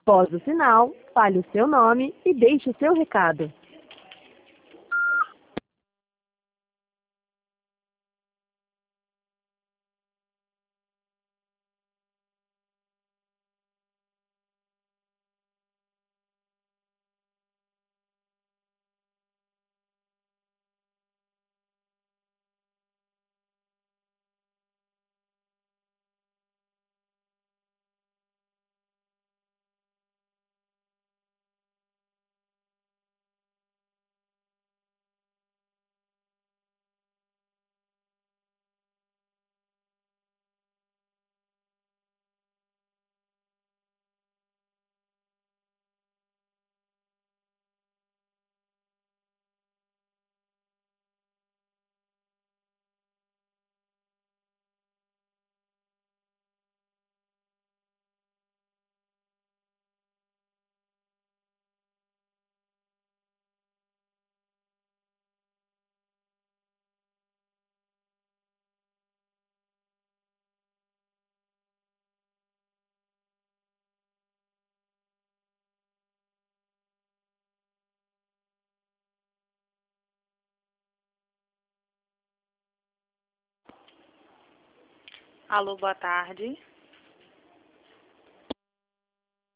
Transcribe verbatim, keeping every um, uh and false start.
Após o sinal, fale o seu nome e deixe o seu recado. Alô, boa tarde.